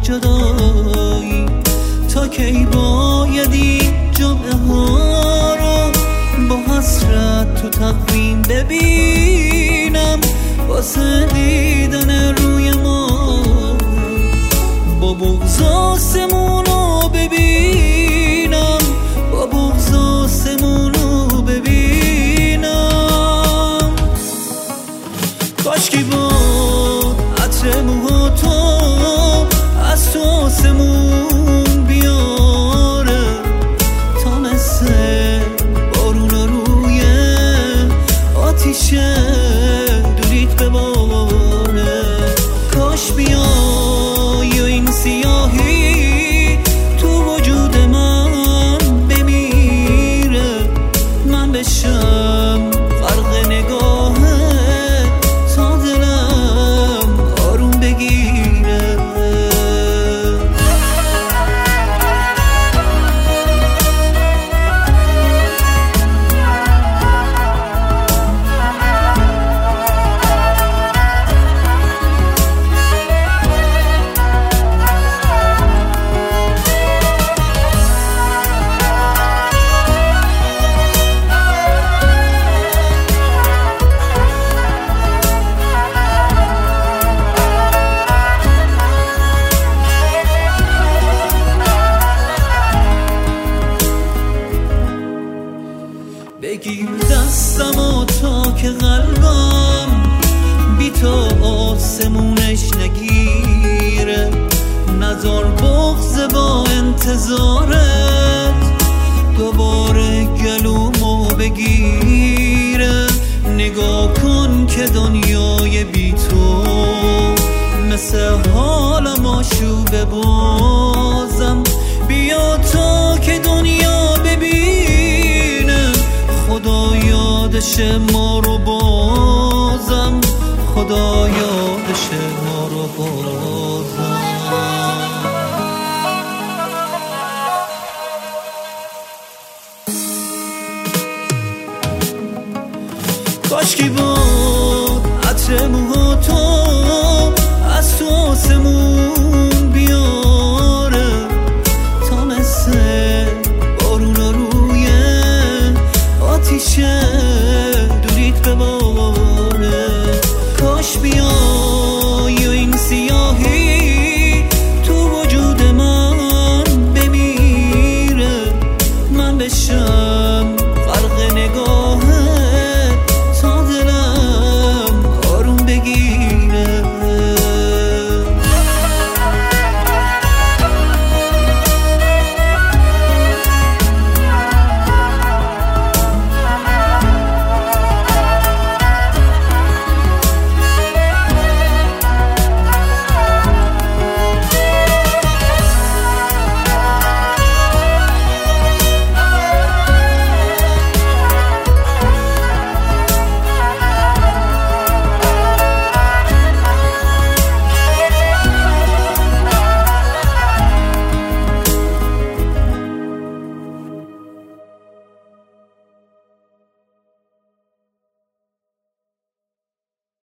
جدایی. تا کی باید این جمعه ها رو با حسرت تو تقویم ببینم؟ واسه دیدن روی ما با بغض آسمون رو ببینم، با بغض آسمون رو ببینم. کاشکی بود عطر موها تو از تو آسمون بیاره تا مثل بارون روی آتیش دوریت بباره. کاش بیای و این سیاهی تو وجود من بمیره، من بشم غرق نگاهه تا دلم آروم بگیره. بگیر دستم و تا که قلبم بی تو آسمونش نگیره. نذار بغض با انتظارت دوباره گلومو بگیره. نگاه کن که دنیای بی تو مثل حالم آشوبه بازم. بیا تا که دنیا ببینه خدا یادش ما رو بازم، خدا یادش ما رو بازم. کاشکی بود عطر موها تو از تو آسمون بیاره تا مثل بارون روی آتیشه